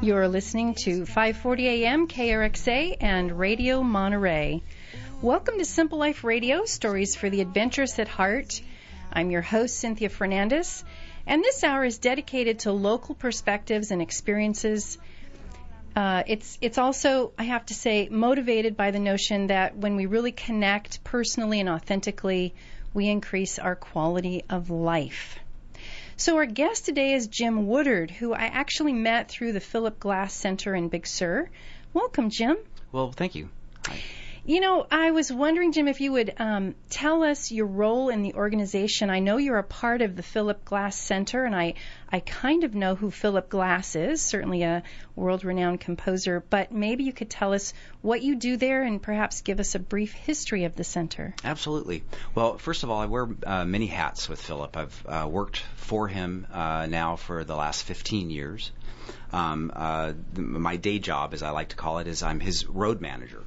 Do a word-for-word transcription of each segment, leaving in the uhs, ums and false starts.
You're listening to five forty A M K R X A and Radio Monterey. Welcome to Simple Life Radio, stories for the adventurous at heart. I'm your host, Cynthia Fernandez, and this hour is dedicated to local perspectives and experiences. Uh, it's it's also, I have to say, motivated by the notion that when we really connect personally and authentically, we increase our quality of life. So our guest today is Jim Woodard, who I actually met through the Philip Glass Center in Big Sur. Welcome, Jim. Well, thank you. Hi. You know, I was wondering, Jim, if you would um, tell us your role in the organization. I know you're a part of the Philip Glass Center, and I, I kind of know who Philip Glass is, certainly a world-renowned composer, but maybe you could tell us what you do there and perhaps give us a brief history of the center. Absolutely. Well, first of all, I wear uh, many hats with Philip. I've uh, worked for him uh, now for the last fifteen years. Um, uh, the, my day job, as I like to call it, is I'm his road manager.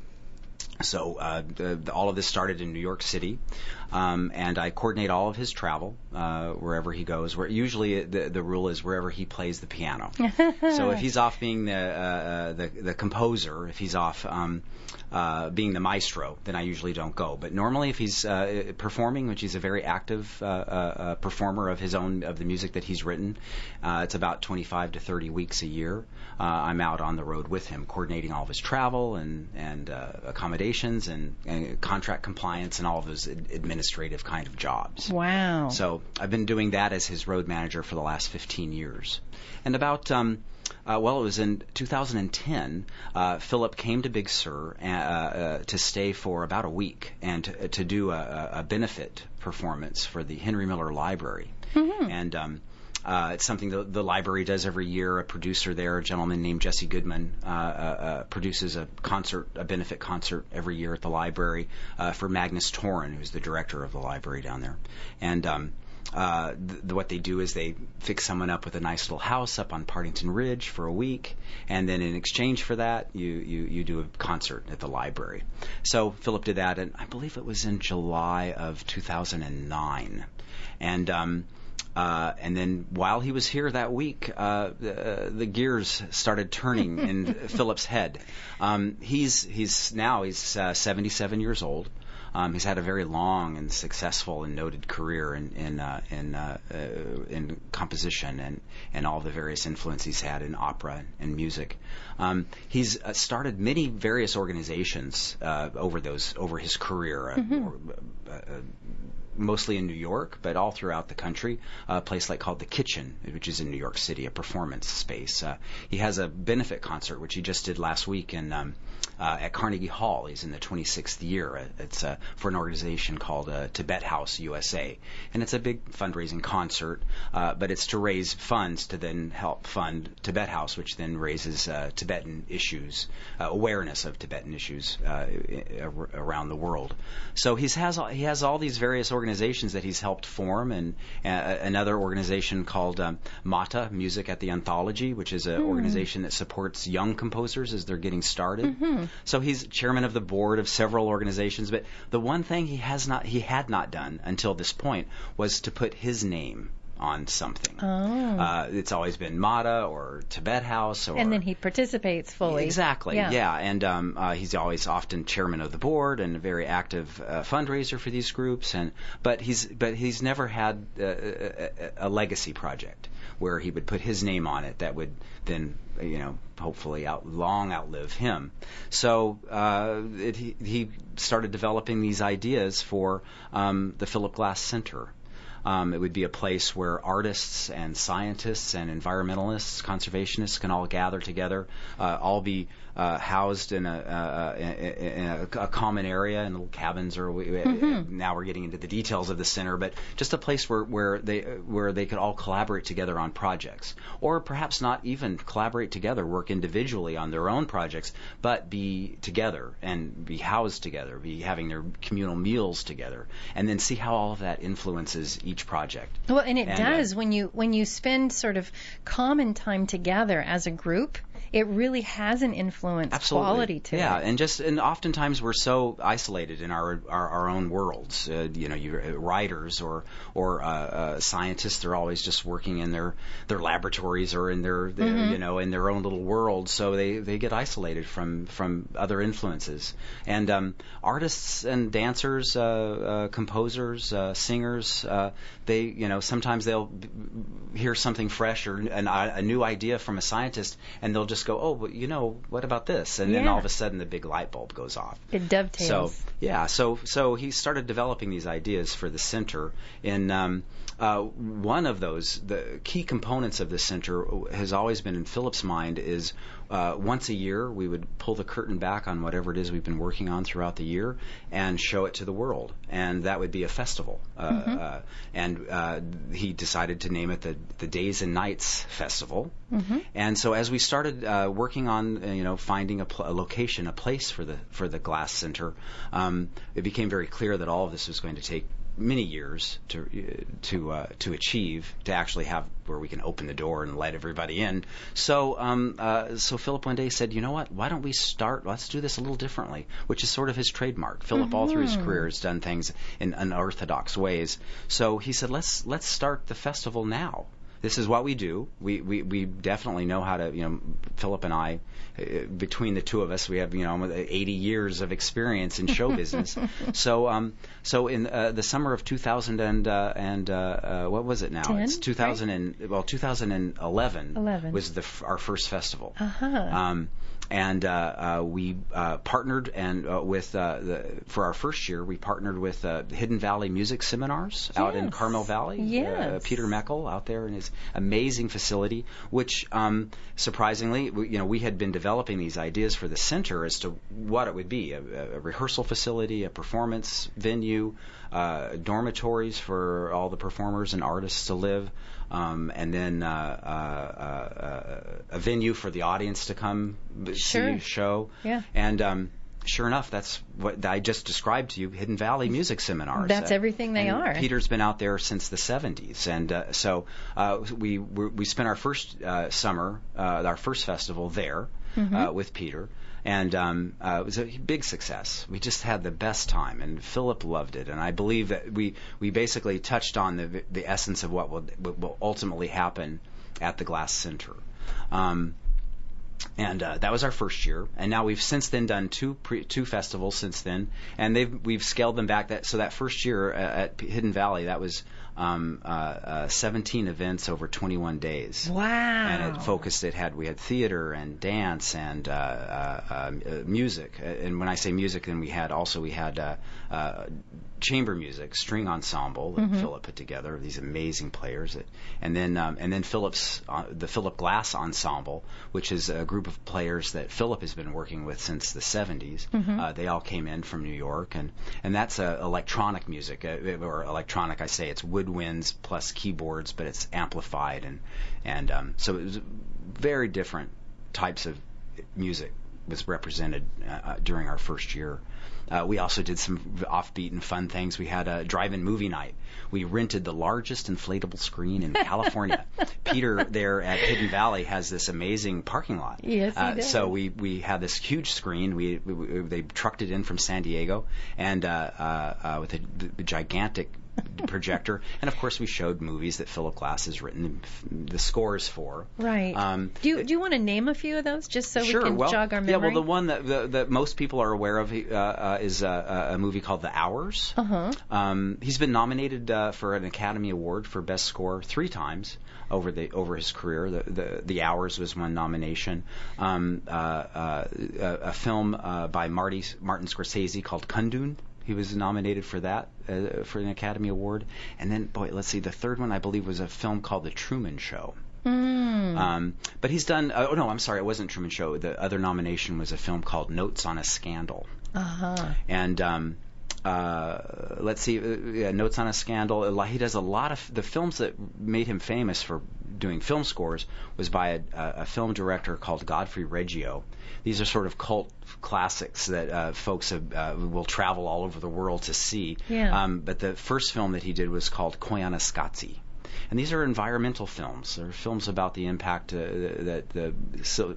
So uh, the, the, all of this started in New York City, um, and I coordinate all of his travel uh, wherever he goes. Where usually the, the rule is wherever he plays the piano. So if he's off being the, uh, the the composer, if he's off um, uh, being the maestro, then I usually don't go. But normally, if he's uh, performing, which he's a very active uh, uh, performer of his own of the music that he's written, uh, it's about twenty-five to thirty weeks a year. Uh, I'm out on the road with him, coordinating all of his travel and and uh, accommodations and, and contract compliance and all of those ad- administrative kind of jobs. Wow! So I've been doing that as his road manager for the last fifteen years. And about um, uh, well, it was in two thousand ten. Uh, Philip came to Big Sur uh, uh, to stay for about a week and to, to do a, a benefit performance for the Henry Miller Library. Mm-hmm. And um, Uh, it's something the, the library does every year. A producer there, a gentleman named Jesse Goodman, uh, uh, uh, produces a concert, a benefit concert every year at the library uh, for Magnus Toren, who's the director of the library down there. And um, uh, th- what they do is they fix someone up with a nice little house up on Partington Ridge for a week, and then in exchange for that, you, you, you do a concert at the library. So Philip did that, and I believe it was in July of two thousand nine. And um, Uh, and then while he was here that week, uh, the, the gears started turning in Philip's head. Um, he's he's now he's uh, seventy-seven years old. Um, he's had a very long and successful and noted career in in uh, in, uh, uh, in composition and, and all the various influence he's had in opera and music. Um, he's uh, started many various organizations uh, over those over his career. Uh, mm-hmm. or, uh, mostly in New York, but all throughout the country. A place like called The Kitchen, which is in New York City, a performance space. Uh, he has a benefit concert, which he just did last week in um, uh, at Carnegie Hall. He's in the twenty-sixth year. It's uh, for an organization called uh, Tibet House U S A, and it's a big fundraising concert. Uh, but it's to raise funds to then help fund Tibet House, which then raises uh, Tibetan issues, uh, awareness of Tibetan issues uh, around the world. So he has he has all these various organizations. organizations that he's helped form, and uh, another organization called um, MATA, Music at the Anthology, which is an mm. organization that supports young composers as they're getting started. Mm-hmm. So he's chairman of the board of several organizations, but the one thing he has not, he had not done until this point was to put his name on something. Oh. Uh, it's always been MATA or Tibet House. Or, and then he participates fully. Exactly, yeah. yeah. And um, uh, he's always often chairman of the board and a very active uh, fundraiser for these groups. And But he's but he's never had uh, a, a legacy project where he would put his name on it that would then, you know, hopefully out, long outlive him. So uh, it, he, he started developing these ideas for um, the Philip Glass Center. Um, it would be a place where artists and scientists and environmentalists, conservationists can all gather together, uh, all be uh, housed in a, uh, in a, a common area in little cabins, or we, mm-hmm. now we're getting into the details of the center, but just a place where, where they where they could all collaborate together on projects, or perhaps not even collaborate together, work individually on their own projects, but be together and be housed together, be having their communal meals together, and then see how all of that influences each project. Well, and it and, does uh, when you when you spend sort of common time together as a group. it really has an influence Absolutely. quality to yeah. it. Yeah, and just and oftentimes we're so isolated in our our, our own worlds. Uh, you know, you uh, writers or or uh, uh, scientists, they're always just working in their their laboratories or in their, their Mm-hmm. you know in their own little world. So they they get isolated from from other influences. And um, artists and dancers, uh, uh, composers, uh, singers, uh, they you know sometimes they'll b- hear something fresh or an, a new idea from a scientist, and they'll just go, oh, but you know, what about this? And then Yeah. all of a sudden the big light bulb goes off. It dovetails. So yeah, so so he started developing these ideas for the center. In um, uh, one of those, the key components of the center has always been in Philip's mind is uh, once a year we would pull the curtain back on whatever it is we've been working on throughout the year and show it to the world, and that would be a festival. Uh, Mm-hmm. uh, and uh, he decided to name it the the Days and Nights Festival. Mm-hmm. And so as we started uh, working on, uh, you know, finding a, pl- a location, a place for the for the Glass Center, um, it became very clear that all of this was going to take many years to uh, to uh, to achieve, to actually have where we can open the door and let everybody in. So um, uh, so Philip one day said, you know what? Why don't we start? Let's do this a little differently, which is sort of his trademark. Philip, all through his career, has done things in unorthodox ways. So he said, let's let's start the festival now. This is what we do. We, we, we definitely know how to, you know, Philip and I, uh, between the two of us, we have, you know, eighty years of experience in show business. So, um, so in uh, the summer of two thousand and, uh, and uh, uh, what was it now? ten, It's two thousand and, well, two thousand eleven eleven. was the f- our first festival. Uh-huh. Um, and uh, uh, we uh, partnered and uh, with uh, the, for our first year, we partnered with uh, Hidden Valley Music Seminars out in Yes. Carmel Valley. Yes. Uh, Peter Meckel out there in his amazing facility, which um, surprisingly, we, you know, we had been developing these ideas for the center as to what it would be: a, a rehearsal facility, a performance venue, uh, dormitories for all the performers and artists to live. Um, and then uh, uh, uh, a venue for the audience to come b- see Sure. a show. Yeah. And um, sure enough, that's what I just described to you, Hidden Valley Music Seminars. That's everything they and are. Peter's been out there since the seventies. And uh, so uh, we we we spent our first uh, summer, uh, our first festival there Mm-hmm. uh, with Peter. And um, uh, it was a big success. We just had the best time, and Philip loved it. And I believe that we, we basically touched on the the essence of what will, what will ultimately happen at the Glass Center. Um, and uh, that was our first year. And now we've since then done two pre, two festivals since then, and they've we've scaled them back. That so that first year at Hidden Valley, that was um, uh, uh, seventeen events over twenty-one days. Wow. And it focused. It had we had theater and dance and uh, uh, uh, music. And when I say music, then we had also we had uh, uh, chamber music, string ensemble that Mm-hmm. Philip put together. These amazing players. That, and then um, and then Philip's uh, the Philip Glass Ensemble, which is a group of players that Philip has been working with since the seventies. Mm-hmm. Uh, they all came in from New York, and and that's uh, electronic music uh, or electronic. I say it's woodwinds plus keyboards, but it's amplified and and um, so it was very different types of music was represented uh, during our first year. Uh, we also did some offbeat and fun things. We had a drive-in movie night. We rented the largest inflatable screen in California. Peter there at Hidden Valley has this amazing parking lot. Yes, he uh, does. So we, we had this huge screen. We, we, we they trucked it in from San Diego, and uh, uh, uh, with a, the gigantic projector, and of course we showed movies that Philip Glass has written the scores for. Right. Um, do you do you want to name a few of those just so sure. we can well, jog our memory? Yeah, well, the one that the, that most people are aware of uh, uh, is uh, a movie called The Hours. Uh-huh. Um, he's been nominated uh, for an Academy Award for Best Score three times over the over his career. The The, the Hours was one nomination. Um, uh, uh, a, a film uh, by Marty Martin Scorsese called Kundun. He was nominated for that, uh, for an Academy Award. And then, boy, let's see, the third one, I believe, was a film called The Truman Show. Mm. Um, but he's done, uh, oh, no, I'm sorry, it wasn't Truman Show. The other nomination was a film called Notes on a Scandal. Uh-huh. And um, uh, let's see, uh, yeah, Notes on a Scandal. He does a lot of, the films that made him famous for doing film scores was by a, a film director called Godfrey Reggio. These are sort of cult classics that uh, folks have, uh, will travel all over the world to see. Yeah. Um, but the first film that he did was called Koyaanisqatsi. and these are environmental films. They're films about the impact uh, that the so,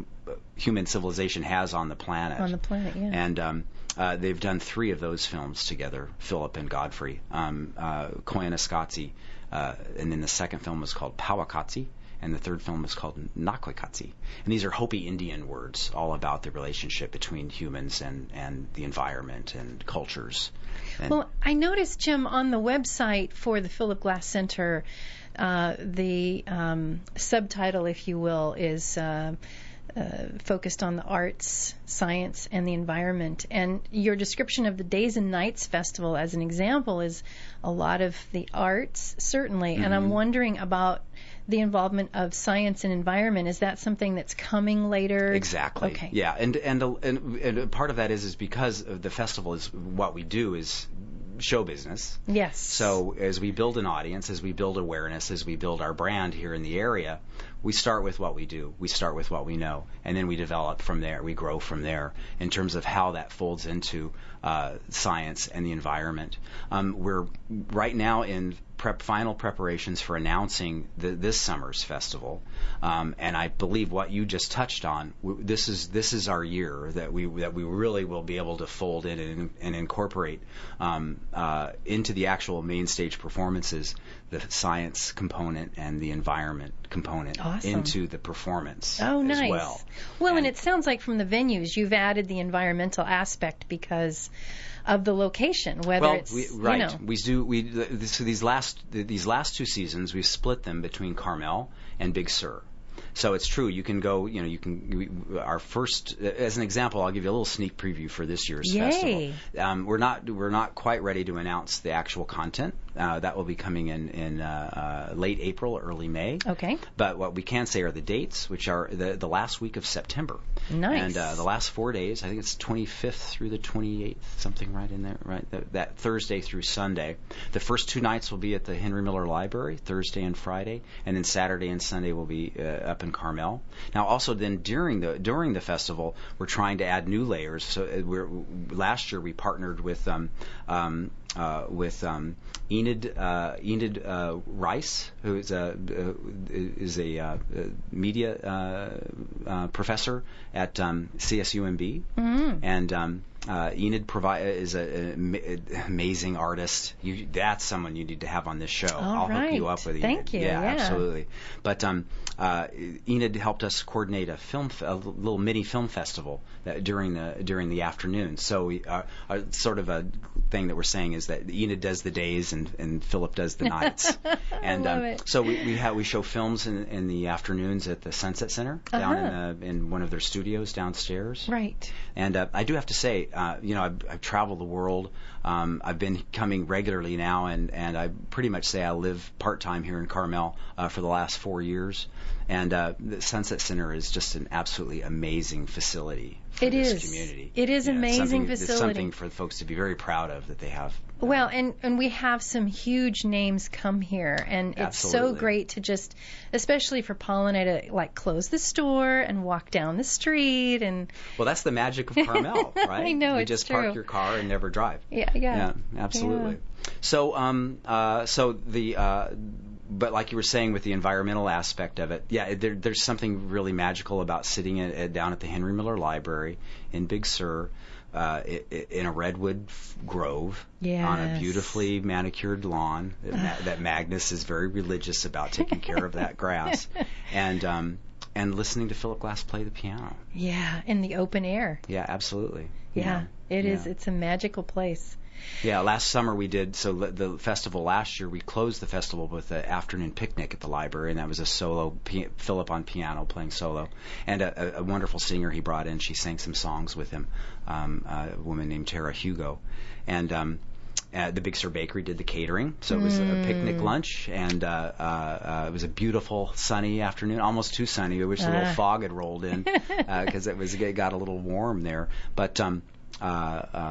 human civilization has on the planet. On the planet, yeah. And um, uh, they've done three of those films together, Philip and Godfrey. Um, uh, Koyaanisqatsi, uh, and then the second film was called Powakatsi, and the third film is called Nakwekatsi. And these are Hopi Indian words, all about the relationship between humans and, and the environment and cultures. And well, I noticed, Jim, on the website for the Philip Glass Center, uh, the um, subtitle, if you will, is uh, uh, focused on the arts, science, and the environment. And your description of the Days and Nights Festival, as an example, is a lot of the arts, certainly. Mm-hmm. And I'm wondering about the involvement of science and environment. Is that something that's coming later? Exactly. Okay. Yeah, and and and, and part of that is is because the festival is what we do is show business. Yes. So as we build an audience, as we build awareness, as we build our brand here in the area, we start with what we do. We start with what we know, and then we develop from there. We grow from there in terms of how that folds into uh, science and the environment. Um, we're right now in prep, final preparations for announcing the, this summer's festival, um, and I believe what you just touched on. W- this is this is our year that we that we really will be able to fold in and, and incorporate um, uh, into the actual main stage performances the science component and the environment component awesome. into the performance oh, as nice. well. Well, and, and it sounds like from the venues you've added the environmental aspect because of the location, whether well, it's we, right. you know. We do we so these last these last two seasons we've split them between Carmel and Big Sur. So it's true. You can go. You know, you can. We, our first, as an example, I'll give you a little sneak preview for this year's Yay. festival. Um, we're not we're not quite ready to announce the actual content. Uh, that will be coming in in uh, uh, late April, early May. Okay. But what we can say are the dates, which are the the last week of September. Nice. And uh, the last four days, I think it's twenty-fifth through the twenty-eighth, something right in there, right? That, that Thursday through Sunday. The first two nights will be at the Henry Miller Library, Thursday and Friday, and then Saturday and Sunday will be uh, up in Carmel. Now, also then during the during the festival, we're trying to add new layers. So we're last year we partnered with um, um, uh, with um, Enid uh, Enid uh, Rice, who is a uh, is a uh, media uh, uh, professor at um, C S U M B, mm-hmm. and um, uh, Enid provi- is an amazing artist. You, that's someone you need to have on this show. All I'll right. hook you up with Enid. Thank you. Yeah, yeah. absolutely. But um, uh, Enid helped us coordinate a film, a little mini film festival that during the during the afternoon. So we uh, uh, sort of a thing that we're saying is that Enid does the days and, and Philip does the nights. And I love um, it. so we we, have, we show films in, in the afternoons at the Sunset Center down Uh-huh. in, the, in one of their studios downstairs. Right. And uh, I do have to say, uh, you know, I've, I've traveled the world. Um, I've been coming regularly now, and, and I pretty much say I live part-time here in Carmel uh, for the last four years. And uh, the Sunset Center is just an absolutely amazing facility for It this is. community. It is Yeah, it's amazing something- facility. It's something for folks to be very proud of that they have. uh, Well, and, and we have some huge names come here, and it's so Absolutely. great to just, especially for Paul and I, to like close the store and walk down the street and. Well, that's the magic of Carmel, right? I know, you it's just true. park your car and never drive. Yeah, yeah. Yeah, absolutely. So, um, uh, so the, uh, but like you were saying with the environmental aspect of it, yeah, there, there's something really magical about sitting at, at, down at the Henry Miller Library in Big Sur, uh, i- i- in a redwood f- grove on a Yes. beautifully manicured lawn. That, Ma- that Magnus is very religious about taking care of that grass, and um, and listening to Philip Glass play the piano. Yeah, in the open air. Yeah, absolutely. Yeah, it yeah. is. It's a magical place. Yeah, last summer we did, so the, the festival last year, we closed the festival with an afternoon picnic at the library, and that was a solo, p- Philip on piano playing solo, and a, a, a wonderful singer he brought in. She sang some songs with him, um, a woman named Tara Hugo. And um, uh, the Big Sur Bakery did the catering, so it was Mm. a picnic lunch, and uh, uh, uh, it was a beautiful sunny afternoon, almost too sunny. I wish a little Ah. fog had rolled in because it was it got a little warm there, but um, uh, uh,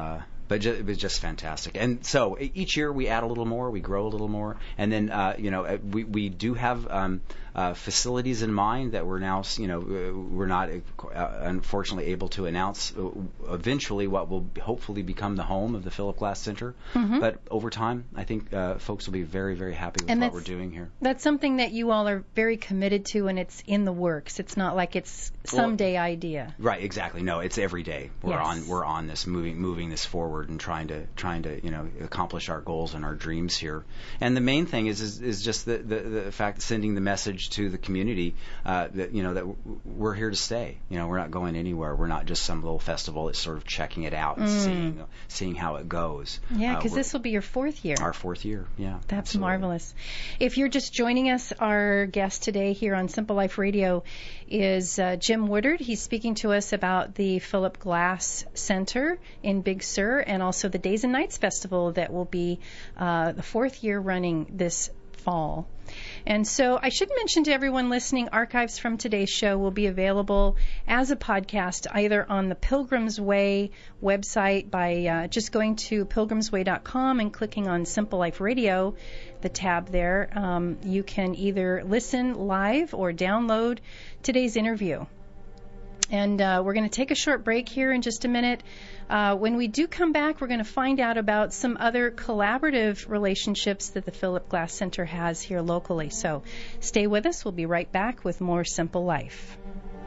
But ju- it was just fantastic. And so e- each year we add a little more, we grow a little more, and then uh, you know uh, we we do have um, uh, facilities in mind that we're now you know uh, we're not uh, unfortunately able to announce uh, eventually what will hopefully become the home of the Philip Glass Center. Mm-hmm. But over time, I think uh, folks will be very very happy with And what we're doing here. That's something that you all are very committed to, and it's in the works. It's not like it's someday Well, idea. Right, exactly. No, it's every day. We're Yes. on we're on this moving moving this forward and trying to trying to you know accomplish our goals and our dreams here. And the main thing is is, is just the, the the fact sending the message to the community uh, that you know that we're here to stay. You know, we're not going anywhere. We're not just some little festival. It's sort of checking it out and Mm. seeing seeing how it goes. Yeah, Uh, because we're- this will be your fourth year. our fourth year. Yeah, That's absolutely. marvelous. If you're just joining us, our guest today here on Simple Life Radio is uh, Jim Woodard. He's speaking to us about the Philip Glass Center in Big Sur and also the Days and Nights Festival that will be uh, the fourth year running this fall. And so I should mention to everyone listening, archives from today's show will be available as a podcast either on the Pilgrim's Way website by uh, just going to pilgrims way dot com and clicking on Simple Life Radio, the tab there. Um, you can either listen live or download today's interview. And uh, we're going to take a short break here in just a minute. Uh, when we do come back, we're going to find out about some other collaborative relationships that the Philip Glass Center has here locally. So stay with us. We'll be right back with more Simple Life.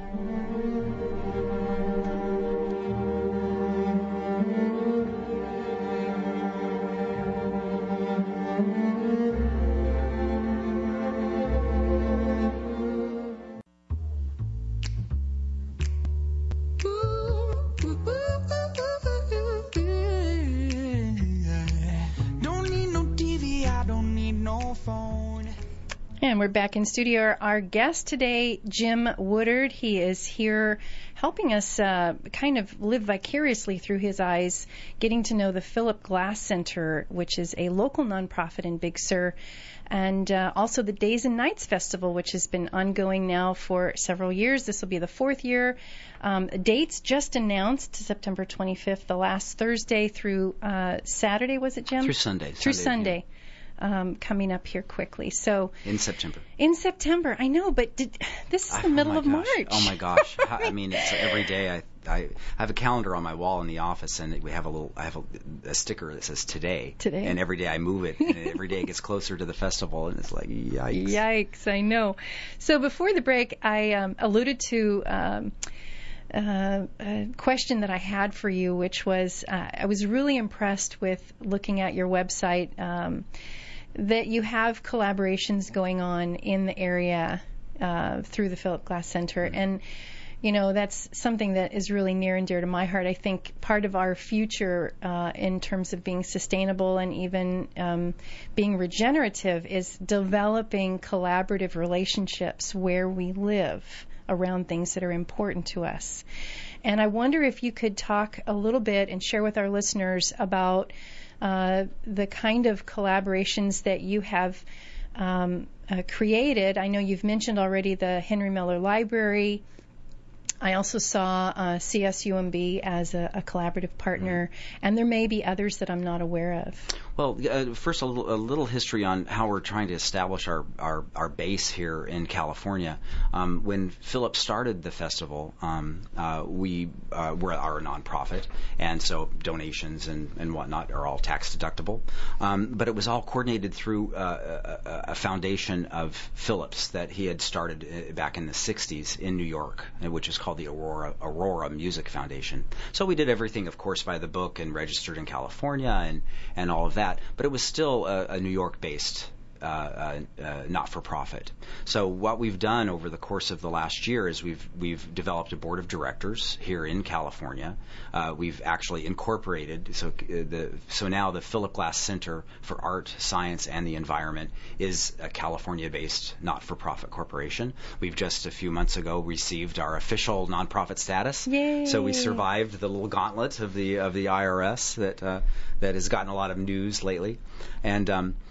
And we're back in studio. Our guest today, Jim Woodard, he is here helping us uh, kind of live vicariously through his eyes, getting to know the Philip Glass Center, which is a local nonprofit in Big Sur, and uh, also the Days and Nights Festival, which has been ongoing now for several years. This will be the fourth year. Um, dates just announced, September twenty-fifth, the last Thursday through uh, Saturday, was it, Jim? Through Sunday. Through Sunday, Sunday. Um, coming up here quickly. So in September. In September, I know, but did, this is the I, middle oh of gosh. March. Oh my gosh! I mean, it's every day. I, I I have a calendar on my wall in the office, and we have a little. I have a, a sticker that says today. Today. And every day I move it, and every day it gets closer to the festival, and it's like yikes. Yikes! I know. So before the break, I um, alluded to. Um, Uh, a question that I had for you, which was uh, I was really impressed with looking at your website um, that you have collaborations going on in the area uh, through the Philip Glass Center. Mm-hmm. And, you know, that's something that is really near and dear to my heart. I think part of our future uh, in terms of being sustainable and even um, being regenerative is developing collaborative relationships where we live around things that are important to us. And I wonder if you could talk a little bit and share with our listeners about uh, the kind of collaborations that you have um, uh, created. I know you've mentioned already the Henry Miller Library. I also saw uh, C S U M B as a, a collaborative partner, mm-hmm. and there may be others that I'm not aware of. Well, uh, first a little, a little history on how we're trying to establish our, our, our base here in California. Um, when Philip started the festival, um, uh, we uh, were are a nonprofit, and so donations and, and whatnot are all tax deductible. Um, but it was all coordinated through uh, a, a foundation of Philip's that he had started back in the sixties in New York, which is called the Aurora Aurora Music Foundation. So we did everything, of course, by the book and registered in California and, and all of that. But it was still a, a New York-based uh, uh, uh, not-for-profit. So what we've done over the course of the last year is we've we've developed a board of directors here in California. Uh, we've actually incorporated so uh, the so now the Philip Glass Center for Art, Science, and the Environment is a California-based not-for-profit corporation. We've just a few months ago received our official nonprofit status. Yay. So we survived the little gauntlet of the of the I R S that uh, that has gotten a lot of news lately, and. Um,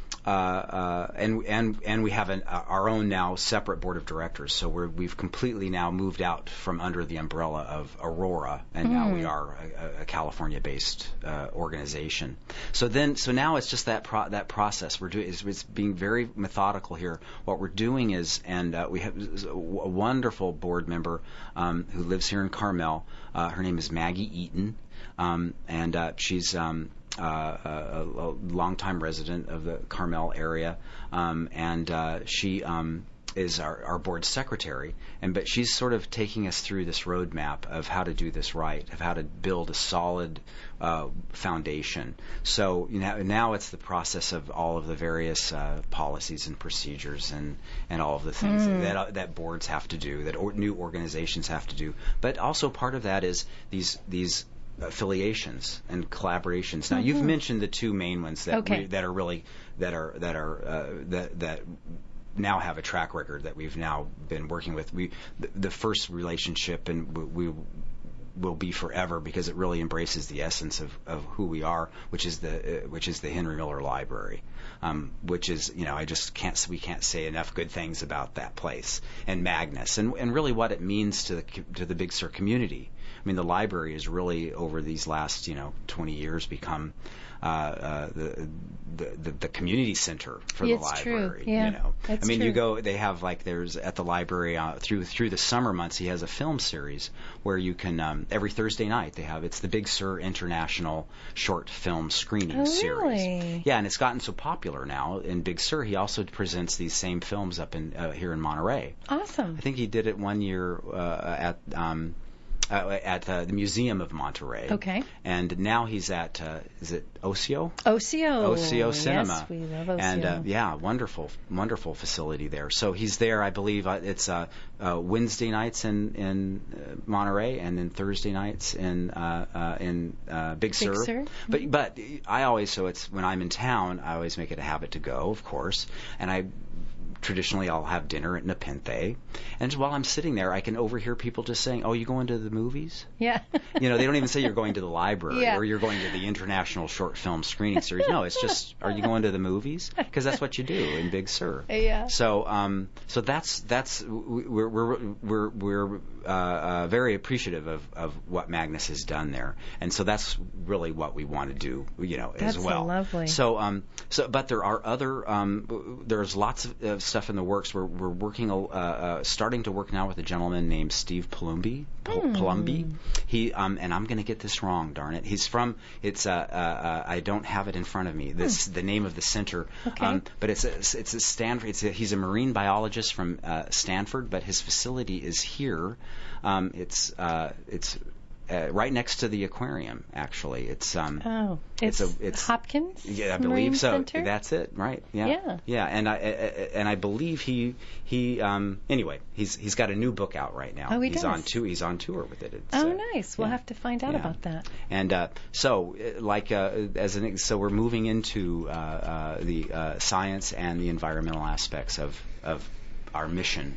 uh, uh, and and and we have an, uh, our own now separate board of directors. So we're, we've completely now moved out from under the umbrella of Aurora, and mm. now we are a, a California-based uh, organization. So then, so now it's just that pro- that process. We're doing is it's being very methodical here. What we're doing is, and uh, we have a wonderful board member um, who lives here in Carmel. Uh, her name is Maggie Eaton, um, and uh, she's. Um, Uh, a, a longtime resident of the Carmel area, um, and uh, she um, is our, our board secretary. And but she's sort of taking us through this roadmap of how to do this right, of how to build a solid uh, foundation. So you know, now it's the process of all of the various uh, policies and procedures and, and all of the things mm. that uh, that boards have to do, that or, new organizations have to do. But also part of that is these these. affiliations and collaborations. Now, mm-hmm. you've mentioned the two main ones that okay. we, that are really that are that are uh, that that now have a track record that we've now been working with. We the, the first relationship, and we, we will be forever because it really embraces the essence of, of who we are, which is the uh, which is the Henry Miller Library, um, which is you know I just can't we can't say enough good things about that place and Magnus and and really what it means to the to the Big Sur community. I mean, the library has really, over these last, you know, twenty years, become uh, uh, the, the the community center for yeah, the it's library. True. Yeah, you know, that's I mean, true. you go. They have like there's at the library uh, through through the summer months. He has a film series where you can um, every Thursday night they have. It's the Big Sur International Short Film Screening oh, Series. Really? Yeah, and it's gotten so popular now in Big Sur. He also presents these same films up in uh, here in Monterey. Awesome. I think he did it one year uh, at. Um, Uh, at uh, the Museum of Monterey. Okay. And now he's at, uh, is it Ocio? Ocio. Ocio Cinema. Yes, we love Ocio. And, uh, yeah, wonderful, wonderful facility there. So he's there, I believe, uh, it's uh, uh, Wednesday nights in, in uh, Monterey and then Thursday nights in uh, uh, in uh, Big Sur. Big Sur. But, mm-hmm. but I always, so it's when I'm in town, I always make it a habit to go, of course. And I traditionally I'll have dinner at Nepenthe, and while I'm sitting there, I can overhear people just saying, "Oh, you going to the movies?" Yeah. You know, they don't even say you're going to the library yeah. or you're going to the International Short Film Screening Series. No, it's just, are you going to the movies? Because that's what you do in Big Sur. Yeah. So, um, so that's that's we're we're we're we're uh, uh, very appreciative of of what Magnus has done there, and so that's really what we want to do, you know, that's as well. So lovely. So, um, so but there are other um, there's lots of uh, stuff in the works. We're we're working, uh, uh, starting to work now with a gentleman named Steve Palumbi. Hmm. Palumbi. He um, and I'm going to get this wrong. Darn it. He's from. It's uh, uh, uh, I don't have it in front of me. This hmm. the name of the center. Okay. Um, but it's a it's a Stanford. It's a, he's a marine biologist from uh, Stanford, but his facility is here. Um, it's uh, it's. Uh, right next to the aquarium, actually. It's um. Oh, it's, it's a it's Hopkins. Yeah, I Marine believe so. Center? That's it, right? Yeah. Yeah. Yeah, and I, I and I believe he he um. Anyway, he's he's got a new book out right now. Oh, he he's does. on tour. He's on tour with it. It's, oh, uh, nice. We'll yeah. have to find out yeah. about that. And uh, so, uh, like uh, as an so we're moving into uh, uh, the uh, science and the environmental aspects of of our mission.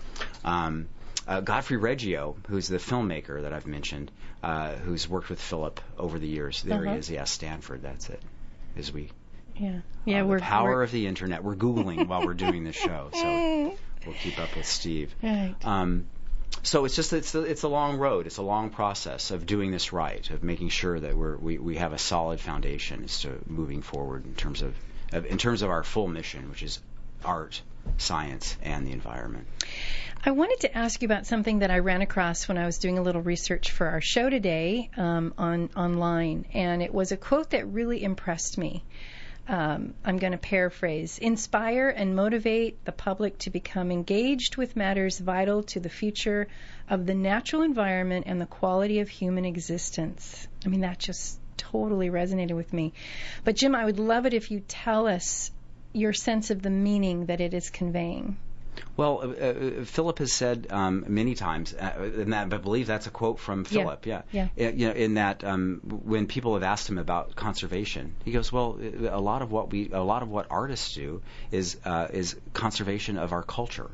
Um, Uh, Godfrey Reggio, who's the filmmaker that I've mentioned, uh, who's worked with Philip over the years. There uh-huh. he is. Yeah, Stanford. That's it. As we. Yeah. Yeah. Uh, we're the power we're... of the internet. We're Googling while we're doing this show, so we'll keep up with Steve. Right. Um, so it's just it's a, it's a long road. It's a long process of doing this right, of making sure that we're we, we have a solid foundation as to moving forward in terms of, of in terms of our full mission, which is art, science, and the environment. I wanted to ask you about something that I ran across when I was doing a little research for our show today um, on online, and it was a quote that really impressed me. Um, I'm going to paraphrase: "Inspire and motivate the public to become engaged with matters vital to the future of the natural environment and the quality of human existence." I mean, that just totally resonated with me. But Jim, I would love it if you tell us your sense of the meaning that it is conveying. Well, uh, uh, Philip has said um, many times, uh, and that, I believe that's a quote from Philip. Yeah. yeah. yeah. Uh, you know, in that um, when people have asked him about conservation, he goes, "Well, a lot of what we, a lot of what artists do is uh, is conservation of our culture."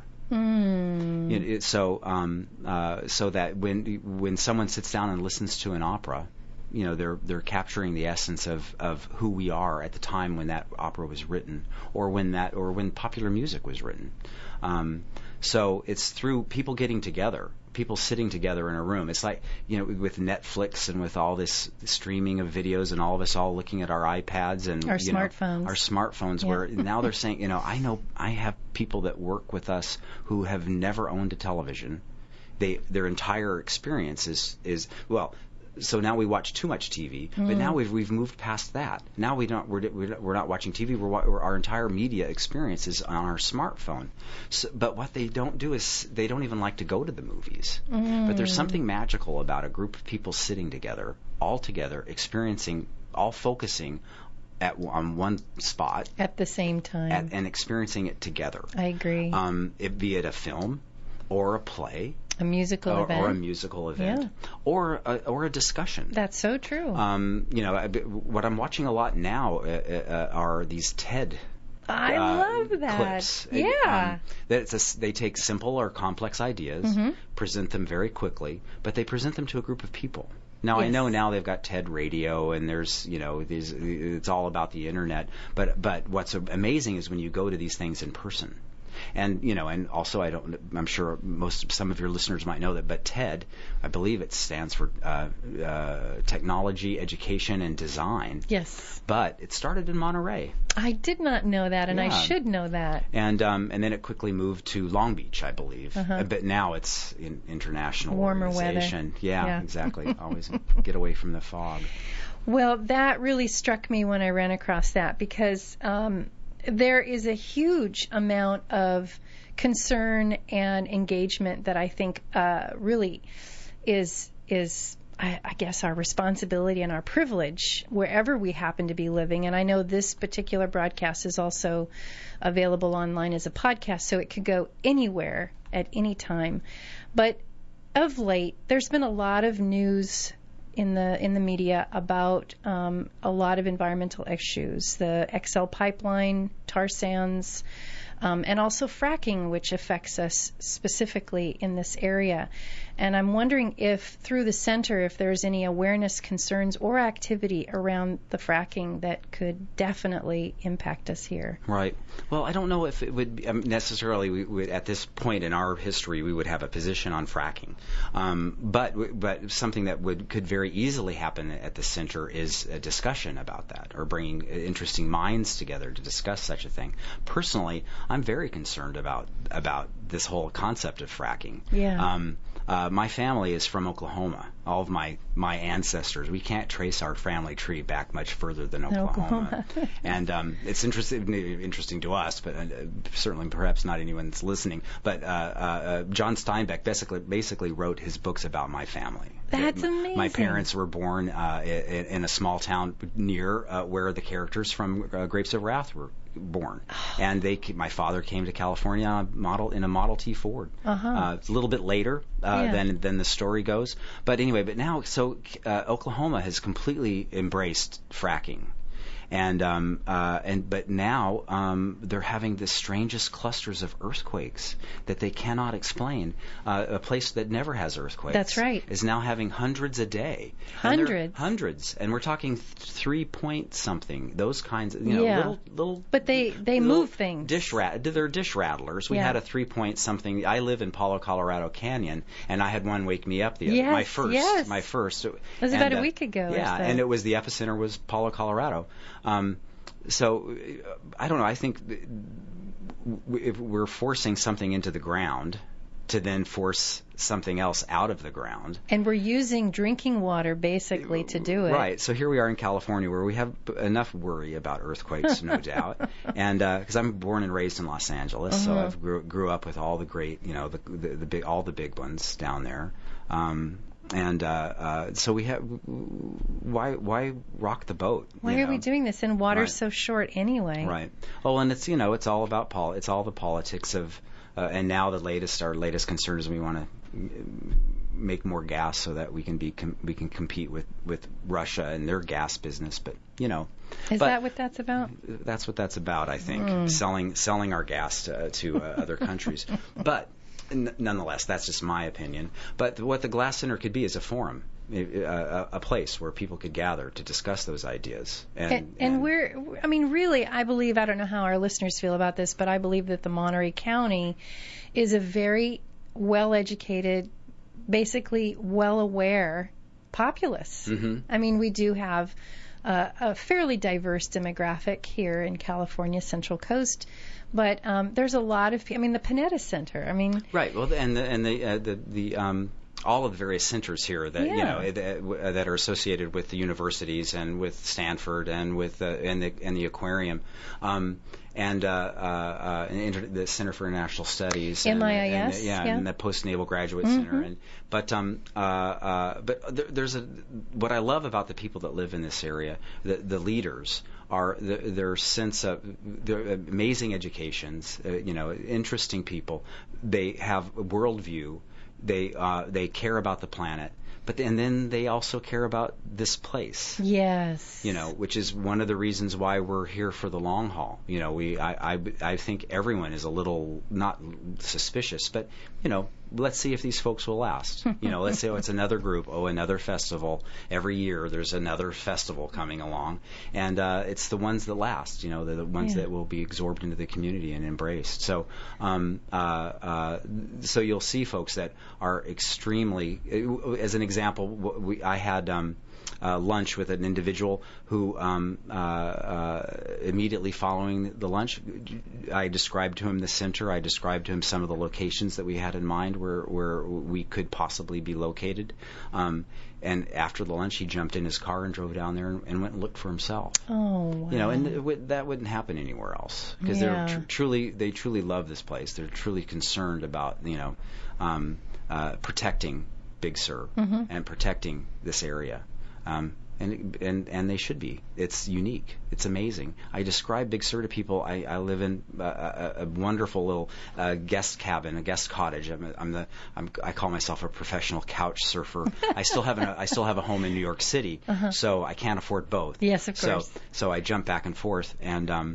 Mm. It, it, so, um, uh, so that when when someone sits down and listens to an opera, you know, they're they're capturing the essence of, of who we are at the time when that opera was written, or when that or when popular music was written. Um, so it's through people getting together, people sitting together in a room. It's like, you know, with Netflix and with all this streaming of videos and all of us all looking at our iPads and our you smartphones, know, our smartphones. Yeah. Where now they're saying, you know, I know I have people that work with us who have never owned a television. They their entire experience is is well. So now we watch too much T V, mm. but now we've we've moved past that. Now we don't we're we're not watching T V. We're, we're our entire media experience is on our smartphone. So, but what they don't do is they don't even like to go to the movies. Mm. But there's something magical about a group of people sitting together, all together, experiencing, all focusing at on one spot at the same time, at, and experiencing it together. I agree. Um, it be it a film or a play. A musical or, event. Or a musical event. Yeah. Or, a, or a discussion. That's so true. Um, you know, what I'm watching a lot now uh, uh, are these TED I uh, love that. clips. Yeah. Um, that it's a, they take simple or complex ideas, mm-hmm. present them very quickly, but they present them to a group of people. Now, yes. I know now they've got TED Radio, and there's, you know, these, it's all about the internet. But, but what's amazing is when you go to these things in person. And, you know, and also I don't, I'm sure most, some of your listeners might know that, but TED, I believe it stands for uh, uh, Technology, Education, and Design. Yes. But it started in Monterey. I did not know that, and Yeah. I should know that. And um, and then it quickly moved to Long Beach, I believe. Uh-huh. But now it's an international Warmer organization. weather. Yeah, Yeah. exactly. Always get away from the fog. Well, that really struck me when I ran across that, because um, there is a huge amount of concern and engagement that I think uh, really is is I, I guess our responsibility and our privilege wherever we happen to be living. And I know this particular broadcast is also available online as a podcast, so it could go anywhere at any time. But of late, there's been a lot of news in the in the media about um, a lot of environmental issues, the X L pipeline, tar sands, um, and also fracking, which affects us specifically in this area. And I'm wondering if through the center, if there's any awareness, concerns, or activity around the fracking that could definitely impact us here. Right. Well, I don't know if it would be, um, necessarily, we would, at this point in our history, we would have a position on fracking. Um, but but something that would could very easily happen at the center is a discussion about that, or bringing interesting minds together to discuss such a thing. Personally, I'm very concerned about about this whole concept of fracking. Yeah. Um, Uh, my family is from Oklahoma. All of my, my ancestors, we can't trace our family tree back much further than Oklahoma. Oklahoma. And um, it's interesting, interesting to us, but uh, certainly perhaps not anyone that's listening. But uh, uh, John Steinbeck basically basically wrote his books about my family. That's my, amazing. My parents were born uh, in, in a small town near uh, where the characters from uh, Grapes of Wrath were born, and they my father came to California model in a Model T Ford. Uh-huh. Uh, it's a little bit later uh, Yeah. than than the story goes, but anyway, but now so uh, Oklahoma has completely embraced fracking. And um, uh, and but now um, they're having the strangest clusters of earthquakes that they cannot explain. Uh, a place that never has earthquakes. That's right. Is now having hundreds a day. Hundreds. And hundreds, and we're talking th- three point something. Those kinds of you know Yeah. little little. But they, they little move things. Dish rat, they're dish rattlers. We Yeah. had a three point something. I live in Palo Colorado Canyon, and I had one wake me up the other. Yes, my first, yes. my first. It was about a week ago or Yeah, so. and it was the epicenter was Palo Colorado. Um, so uh, I don't know. I think th- w- if we're forcing something into the ground to then force something else out of the ground. And we're using drinking water basically to do it. Right. So here we are in California where we have enough worry about earthquakes, no doubt. And because uh, I'm born and raised in Los Angeles, Uh-huh. so I grew, grew up with all the great, you know, the, the, the big, all the big ones down there. Um, and uh, uh, so we have. Why why rock the boat? Why you are know? we doing this? And water's Right. so short anyway. Right. Oh, and it's you know it's all about pol. It's all the politics of. Uh, and now the latest, our latest concern is we want to make more gas so that we can be com- we can compete with, with Russia and their gas business. But you know, Is but that what that's about? that's what that's about. I think Mm. selling selling our gas to, to uh, other countries. But n- nonetheless, that's just my opinion. But what the Glass Center could be is a forum, a, a, a place where people could gather to discuss those ideas. And, and, and, and we're, I mean, really, I believe, I don't know how our listeners feel about this, but I believe that the Monterey County is a very well-educated, basically well-aware populace. Mm-hmm. I mean, we do have uh, a fairly diverse demographic here in California, Central Coast, but um, there's a lot of, I mean, the Panetta Center. I mean, right. Well, and the and the uh, the, the um, all of the various centers here that yeah. you know that, that are associated with the universities and with Stanford and with uh, and the and the aquarium. Um, and uh, uh, uh, inter- the Center for International Studies, M I I S, and, and, yeah, yeah, and the Post-Naval Graduate mm-hmm. Center, and but um, uh, uh, but there, there's a what I love about the people that live in this area, the, the leaders are the, their sense of their amazing educations, uh, you know, interesting people. They have a worldview. They uh, they care about the planet. But and then they also care about this place. Yes. You know, which is one of the reasons why we're here for the long haul. You know, we I I, I think everyone is a little not suspicious, but you know, let's see if these folks will last. You know, let's say oh, it's another group, oh, another festival. Every year there's another festival coming along, and uh, it's the ones that last. You know, they're the ones yeah. that will be absorbed into the community and embraced. So, um, uh, uh, so you'll see folks that are extremely, as an example, we, I had um, uh, lunch with an individual who um, uh, uh, immediately following the lunch, I described to him the center. I described to him some of the locations that we had in mind where, where we could possibly be located. Um, and after the lunch, he jumped in his car and drove down there and, and went and looked for himself. Oh, wow. You know, and it would, that wouldn't happen anywhere else because yeah. they're tr- truly, they truly love this place. They're truly concerned about, you know, um, uh, protecting Big Sur mm-hmm. and protecting this area. Um, and, and and they should be. It's unique. It's amazing. I describe Big Sur to people. I, I live in a, a, a wonderful little uh, guest cabin, a guest cottage. I'm, a, I'm the I'm, I call myself a professional couch surfer. I still have an, I still have a home in New York City, uh-huh. so I can't afford both. Yes, of course. So so I jump back and forth and. Um,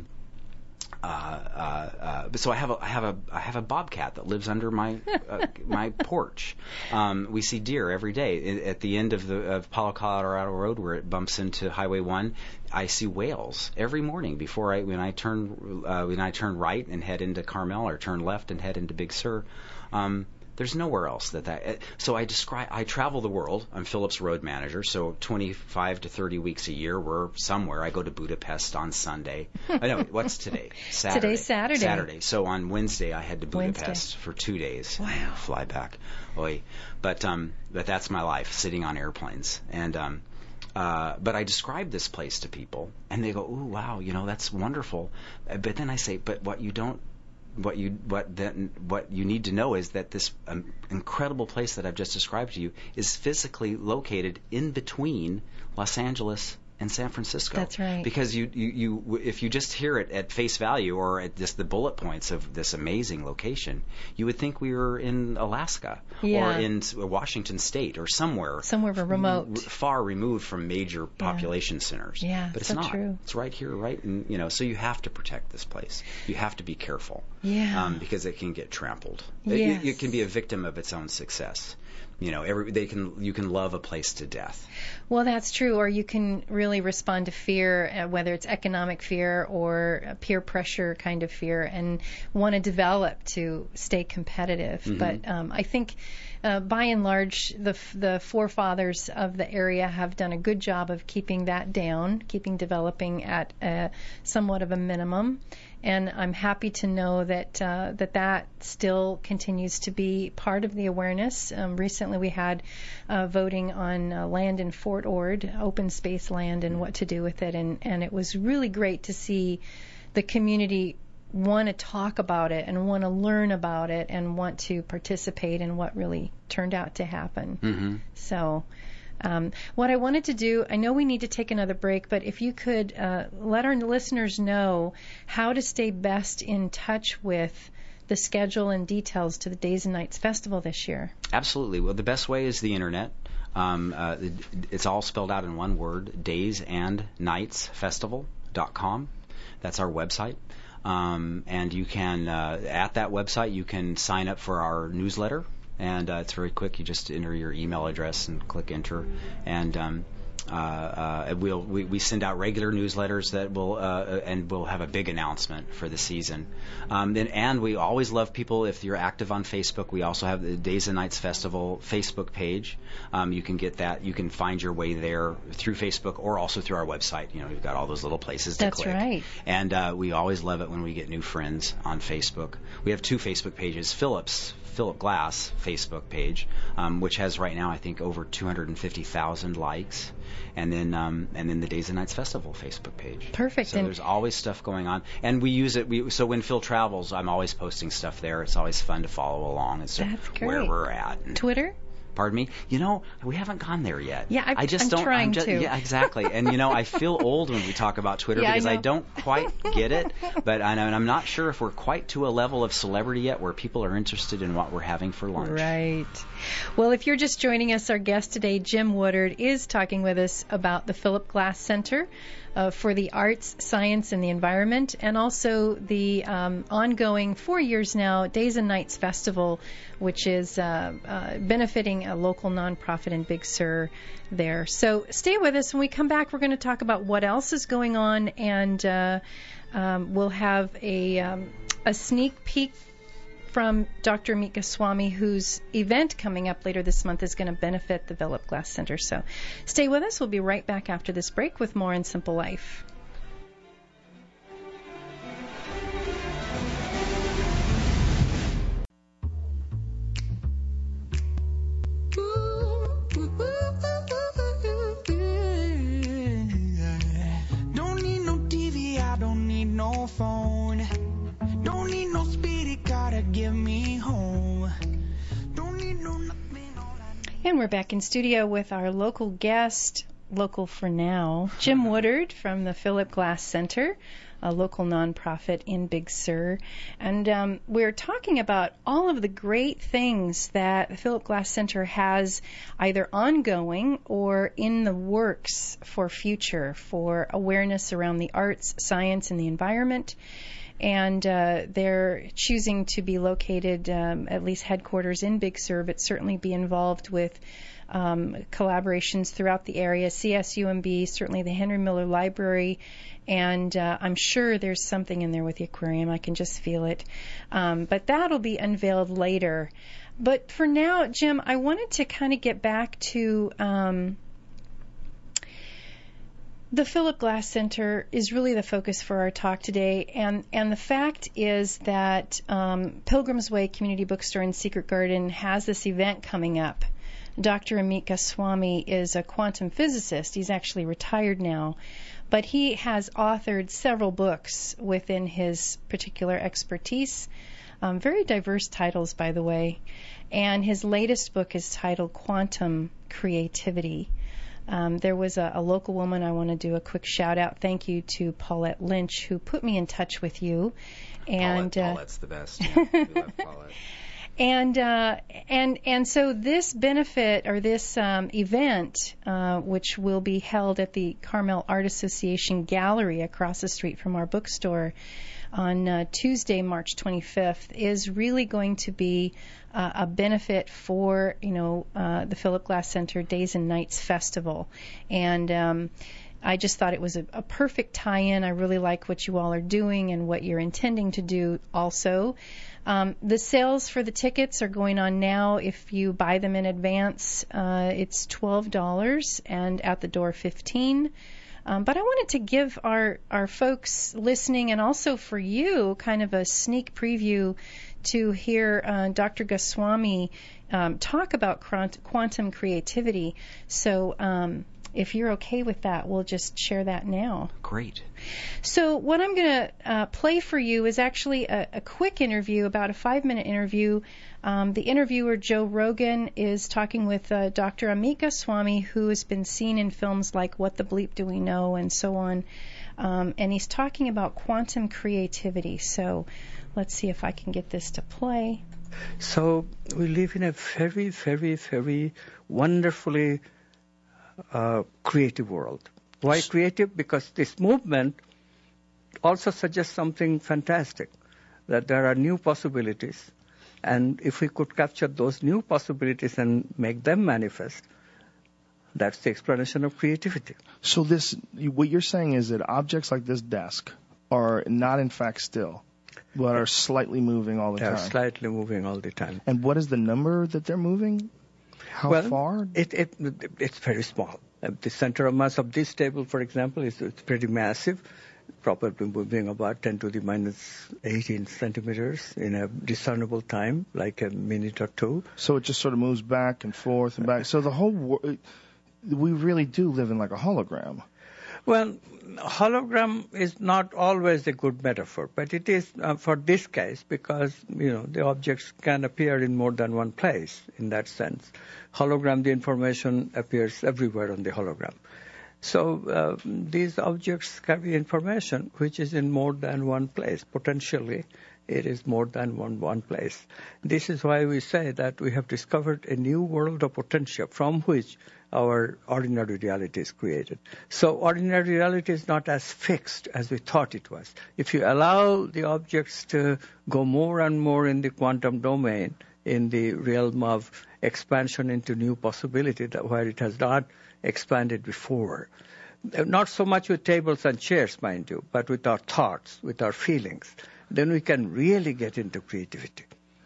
Uh, uh, uh, so I have a I have a I have a bobcat that lives under my uh, my porch. Um, we see deer every day. At the end of the of Palo Colorado Road, where it bumps into Highway One, I see whales every morning before I when I turn uh, when I turn right and head into Carmel or turn left and head into Big Sur. Um, There's nowhere else that that. So I describe. I travel the world. I'm Phillips Road Manager. So twenty-five to thirty weeks a year, we're somewhere. I go to Budapest on Sunday. I know what's today? Saturday. Today's Saturday. Saturday. So on Wednesday, I head to Budapest Wednesday. for two days. Wow. Fly back. Oy. But um, but that's my life, sitting on airplanes. And um, uh, but I describe this place to people, and they go, "Ooh, wow, you know, that's wonderful." But then I say, "But what you don't." What you what then what you need to know is that this um, incredible place that I've just described to you is physically located in between Los Angeles and San Francisco. That's right. Because you, you, you if you just hear it at face value or at just the bullet points of this amazing location, you would think we were in Alaska yeah. or in Washington State or somewhere somewhere remote, r- far removed from major population yeah. centers. Yeah, but it's so not. True. It's right here, right? And you know, so you have to protect this place. You have to be careful. Yeah. Um, because it can get trampled. Yes. It, it can be a victim of its own success. You know, every they can you can love a place to death. Well, that's true. Or you can really respond to fear, uh, whether it's economic fear or uh, peer pressure kind of fear, and want to develop to stay competitive. Mm-hmm. But um, I think, uh, by and large, the the forefathers of the area have done a good job of keeping that down, keeping developing at a, somewhat of a minimum. And I'm happy to know that uh, that that still continues to be part of the awareness. Um, recently, we had uh, voting on uh, land in Fort Ord, open space land, and what to do with it. And, and it was really great to see the community want to talk about it and want to learn about it and want to participate in what really turned out to happen. Mm-hmm. So. Um, what I wanted to do, I know we need to take another break, but if you could uh, let our listeners know how to stay best in touch with the schedule and details to the Days and Nights Festival this year. Absolutely. Well, the best way is the internet. Um, uh, it's all spelled out in one word, days and nights festival dot com. That's our website. Um, and you can, uh, at that website, you can sign up for our newsletter. And uh, it's very quick. You just enter your email address and click enter. And um, uh, uh, we'll, we, we send out regular newsletters that will, uh, and we'll have a big announcement for the season. Um, and, and we always love people, if you're active on Facebook, we also have the Days and Nights Festival Facebook page. Um, you can get that. You can find your way there through Facebook or also through our website. You know, we've got all those little places to That's click. That's right. And uh, we always love it when we get new friends on Facebook. We have two Facebook pages. Philip's Philip Glass Facebook page, um, which has right now I think over two hundred fifty thousand likes, and then um, and then the Days and Nights Festival Facebook page. Perfect. So and there's always stuff going on, and we use it. We, so when Phil travels, I'm always posting stuff there. It's always fun to follow along and see where we're at. And, Twitter? Pardon me? You know, we haven't gone there yet. Yeah, I've, I just I'm don't. trying I'm just, to. Yeah, exactly. And you know, I feel old when we talk about Twitter yeah, because I, I don't quite get it. But I know, and I'm not sure if we're quite to a level of celebrity yet where people are interested in what we're having for lunch. Right. Well, if you're just joining us, our guest today, Jim Woodard, is talking with us about the Philip Glass Center uh, for the Arts, Science, and the Environment, and also the um, ongoing, four years now, Days and Nights Festival, which is uh, uh, benefiting a local nonprofit in Big Sur there. So stay with us. When we come back, we're going to talk about what else is going on, and uh, um, we'll have a, um, a sneak peek from Doctor Amit Goswami, whose event coming up later this month is going to benefit the Philip Glass Center. So stay with us. We'll be right back after this break with more in Simple Life. Don't need no T V, I don't need no phone. Don't need no speedy car to get me home. Don't need no nothing. And we're back in studio with our local guest, local for now, Jim Woodard from the Philip Glass Center, a local nonprofit in Big Sur. And um, we're talking about all of the great things that the Philip Glass Center has either ongoing or in the works for future, for awareness around the arts, science, and the environment. And uh, they're choosing to be located, um, at least headquarters in Big Sur, but certainly be involved with um, collaborations throughout the area, C S U M B, certainly the Henry Miller Library, and uh, I'm sure there's something in there with the aquarium. I can just feel it. Um, but that'll be unveiled later. But for now, Jim, I wanted to kind of get back to... Um, The Philip Glass Center is really the focus for our talk today, and, and the fact is that um, Pilgrim's Way Community Bookstore in Secret Garden has this event coming up. Doctor Amit Goswami is a quantum physicist. He's actually retired now, but he has authored several books within his particular expertise, um, very diverse titles, by the way, and his latest book is titled Quantum Creativity. Um, there was a, a local woman, I want to do a quick shout out. Thank you to Paulette Lynch, who put me in touch with you. And Paulette, uh, Paulette's the best. Yeah, we love Paulette. And uh, and and so this benefit or this um, event, uh, which will be held at the Carmel Art Association Gallery across the street from our bookstore on uh, Tuesday, March twenty-fifth, is really going to be uh, a benefit for you know uh, the Philip Glass Center Days and Nights Festival, and um, I just thought it was a, a perfect tie-in. I really like what you all are doing and what you're intending to do also. Um, the sales for the tickets are going on now. If you buy them in advance, uh, it's twelve dollars and at the door fifteen dollars. Um, but I wanted to give our, our folks listening and also for you kind of a sneak preview to hear uh, Doctor Goswami um, talk about quantum creativity. So um, if you're okay with that, we'll just share that now. Great. So what I'm going to uh, play for you is actually a, a quick interview, about a five-minute interview. Um, the interviewer, Joe Rogan, is talking with uh, Doctor Amit Goswami, who has been seen in films like What the Bleep Do We Know and so on. Um, and he's talking about quantum creativity. So let's see if I can get this to play. So we live in a very, very, very wonderfully uh, creative world. Why creative? Because this movement also suggests something fantastic, that there are new possibilities. And if we could capture those new possibilities and make them manifest, that's the explanation of creativity. So this, what you're saying is that objects like this desk are not in fact still, but are slightly moving all the They're time. slightly moving all the time. And what is the number that they're moving? How well, far? It, it, it's very small. The center of mass of this table, for example, is it's pretty massive, probably moving about ten to the minus eighteen centimeters in a discernible time, like a minute or two. So it just sort of moves back and forth and back. So the whole, wor- we really do live in like a hologram. Well, hologram is not always a good metaphor, but it is uh, for this case because, you know, the objects can appear in more than one place in that sense. Hologram, the information appears everywhere on the hologram. So uh, these objects carry information which is in more than one place. Potentially, it is more than one, one place. This is why we say that we have discovered a new world of potential from which our ordinary reality is created. So ordinary reality is not as fixed as we thought it was. If you allow the objects to go more and more in the quantum domain, in the realm of expansion into new possibility, that where it has not expanded before. Not so much with tables and chairs, mind you, but with our thoughts, with our feelings. Then we can really get into creativity.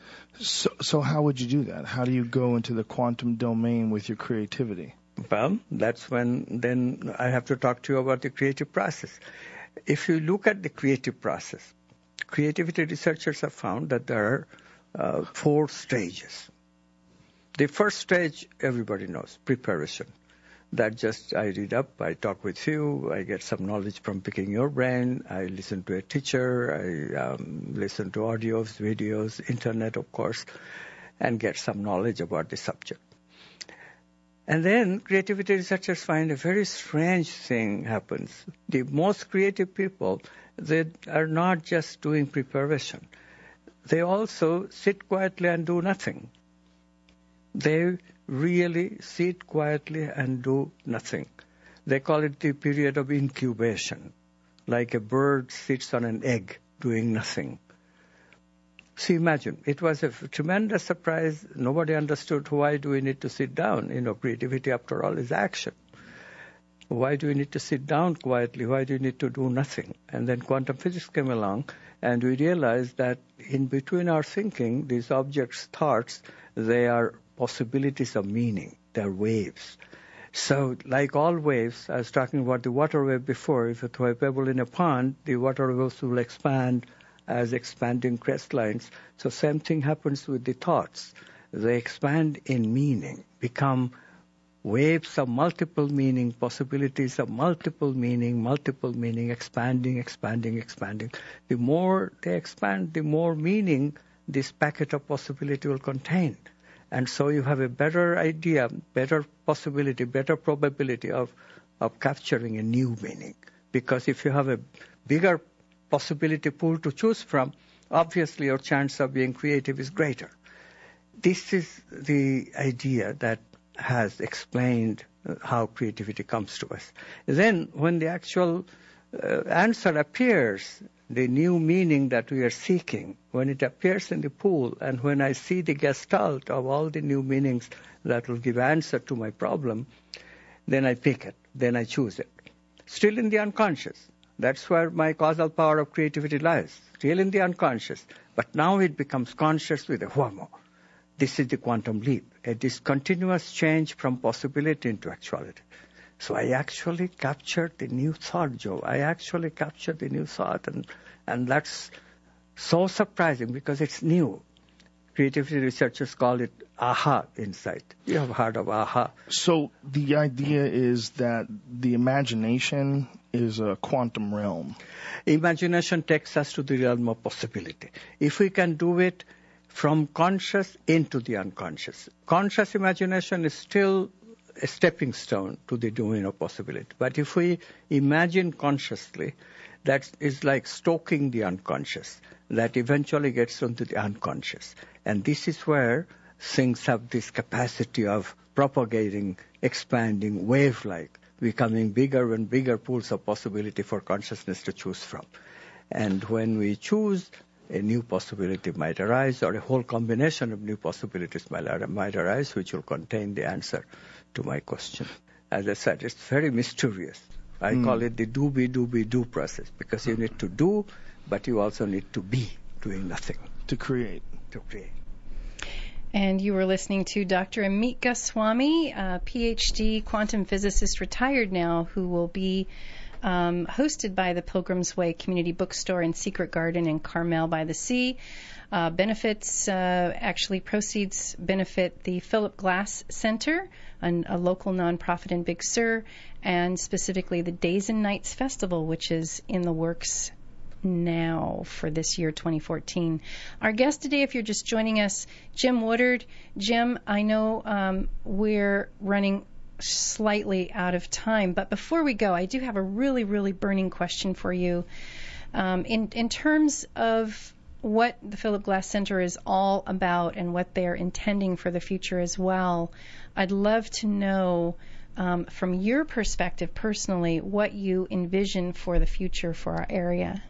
So, so how would you do that? How do you go into the quantum domain with your creativity? Well, that's when then I have to talk to you about the creative process. If you look at the creative process, creativity researchers have found that there are uh, four stages. The first stage, everybody knows, preparation. That just, I read up, I talk with you, I get some knowledge from picking your brain, I listen to a teacher, I um, listen to audios, videos, internet, of course, and get some knowledge about the subject. And then creativity researchers find a very strange thing happens. The most creative people, they are not just doing preparation. They also sit quietly and do nothing. They really sit quietly and do nothing. They call it the period of incubation, like a bird sits on an egg doing nothing. See, imagine, it was a tremendous surprise. Nobody understood why do we need to sit down. You know, creativity, after all, is action. Why do we need to sit down quietly? Why do we need to do nothing? And then quantum physics came along, and we realized that in between our thinking, these objects' thoughts, they are possibilities of meaning. They're waves. So, like all waves, I was talking about the water wave before. If you throw a pebble in a pond, the water waves will expand as expanding crest lines. So same thing happens with the thoughts. They expand in meaning, become waves of multiple meaning, possibilities of multiple meaning, multiple meaning, expanding, expanding, expanding. The more they expand, the more meaning this packet of possibility will contain. And so you have a better idea, better possibility, better probability of, of capturing a new meaning. Because if you have a bigger possibility pool to choose from, obviously your chance of being creative is greater. This is the idea that has explained how creativity comes to us. Then when the actual uh, answer appears, the new meaning that we are seeking, when it appears in the pool, and when I see the gestalt of all the new meanings that will give answer to my problem, then I pick it, then I choose it. Still in the unconscious. That's where my causal power of creativity lies, still in the unconscious. But now it becomes conscious with a whammo. This is the quantum leap, a discontinuous change from possibility into actuality. So I actually captured the new thought, Joe. I actually captured the new thought, and, and that's so surprising because it's new. Creativity researchers call it aha insight. You have heard of aha. So the idea is that the imagination is a quantum realm. Imagination takes us to the realm of possibility. If we can do it from conscious into the unconscious. Conscious imagination is still a stepping stone to the domain of possibility. But if we imagine consciously, that is like stoking the unconscious. That eventually gets into the unconscious. And this is where things have this capacity of propagating, expanding, wave-like, becoming bigger and bigger pools of possibility for consciousness to choose from. And when we choose, a new possibility might arise, or a whole combination of new possibilities might, might arise, which will contain the answer to my question. As I said, it's very mysterious. I mm. call it the do-be-do-be-do process, because you need to do, but you also need to be doing nothing. To create. To create. And you were listening to Doctor Amit Goswami, a P H D quantum physicist, retired now, who will be um, hosted by the Pilgrim's Way Community Bookstore and Secret Garden in Carmel by the Sea. Uh, benefits, uh, actually proceeds benefit the Philip Glass Center, an, a local nonprofit in Big Sur, and specifically the Days and Nights Festival, which is in the works now for this year, twenty fourteen. Our guest today, if you're just joining us, Jim Woodard. Jim, I know um, we're running slightly out of time, but before we go, I do have a really, really burning question for you. Um, in, in terms of what the Philip Glass Center is all about and what they're intending for the future as well, I'd love to know um, from your perspective personally what you envision for the future for our area.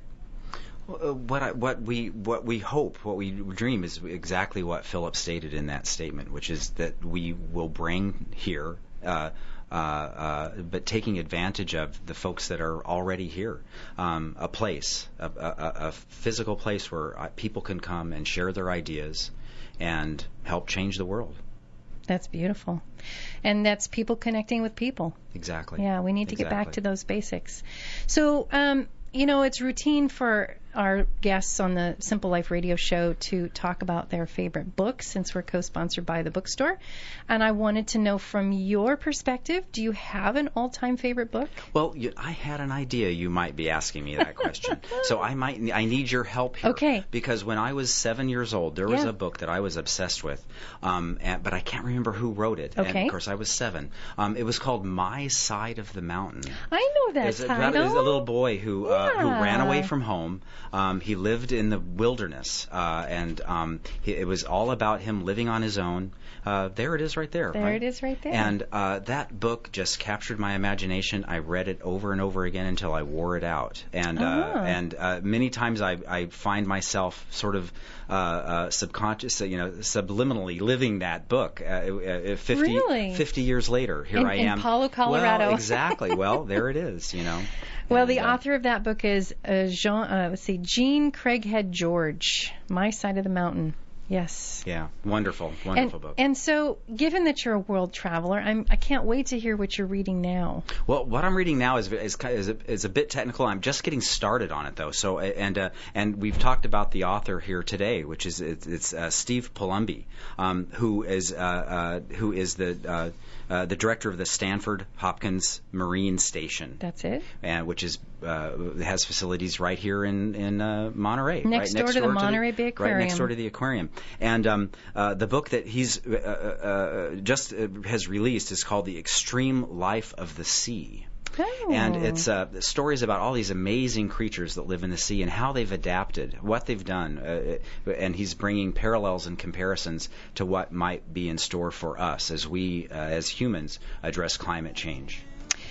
Uh, what I, what we what we hope, what we dream is exactly what Philip stated in that statement, which is that we will bring here, uh, uh, uh, but taking advantage of the folks that are already here, um, a place, a, a, a physical place where people can come and share their ideas and help change the world. That's beautiful. And that's people connecting with people. Exactly. Yeah, we need to exactly. get back to those basics. So, um, you know, it's routine for our guests on the Simple Life radio show to talk about their favorite books, since we're co-sponsored by the bookstore. And I wanted to know from your perspective, do you have an all-time favorite book? Well, you, I had an idea you might be asking me that question. So I might I need your help here. Okay. Because when I was seven years old, there was yeah. a book that I was obsessed with, um, and, but I can't remember who wrote it. Okay. And of course, I was seven. Um, it was called My Side of the Mountain. I know that it was, title. It was a little boy who, yeah. uh, who ran away from home. Um, he lived in the wilderness, uh, and um, he, it was all about him living on his own. Uh, there it is right there. There right? it is right there. And uh, that book just captured my imagination. I read it over and over again until I wore it out. And uh, uh-huh. and uh, many times I, I find myself sort of uh, uh, subconscious, you know, subliminally living that book. Uh, fifty, really? fifty years later, here in, I am. In Palo, Colorado. Well, exactly. Well, there it is, you know. Well, and, the uh, author of that book is uh, Jean. Uh, let's see, Jean Craighead George. My Side of the Mountain. Yes. Yeah. Wonderful. Wonderful and, book. And so, given that you're a world traveler, I'm, I can't wait to hear what you're reading now. Well, what I'm reading now is is is a, is a bit technical. I'm just getting started on it, though. So, and uh, and we've talked about the author here today, which is it's, it's uh, Steve Palumbi, um, who is uh, uh, who is the uh, uh, the director of the Stanford Hopkins Marine Station. That's it. And which is uh, has facilities right here in in uh, Monterey, next right door next to door the to Monterey Bay Aquarium. Right next door to the aquarium. And um, uh, the book that he's uh, uh, just uh, has released is called The Extreme Life of the Sea. Oh. And it's uh, stories about all these amazing creatures that live in the sea and how they've adapted, what they've done. Uh, and he's bringing parallels and comparisons to what might be in store for us as we, uh, as humans, address climate change.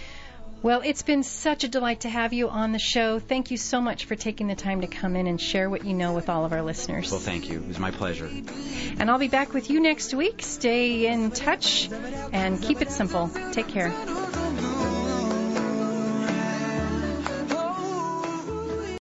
Well, it's been such a delight to have you on the show. Thank you so much for taking the time to come in and share what you know with all of our listeners. Well, thank you. It was my pleasure. And I'll be back with you next week. Stay in touch and keep it simple. Take care.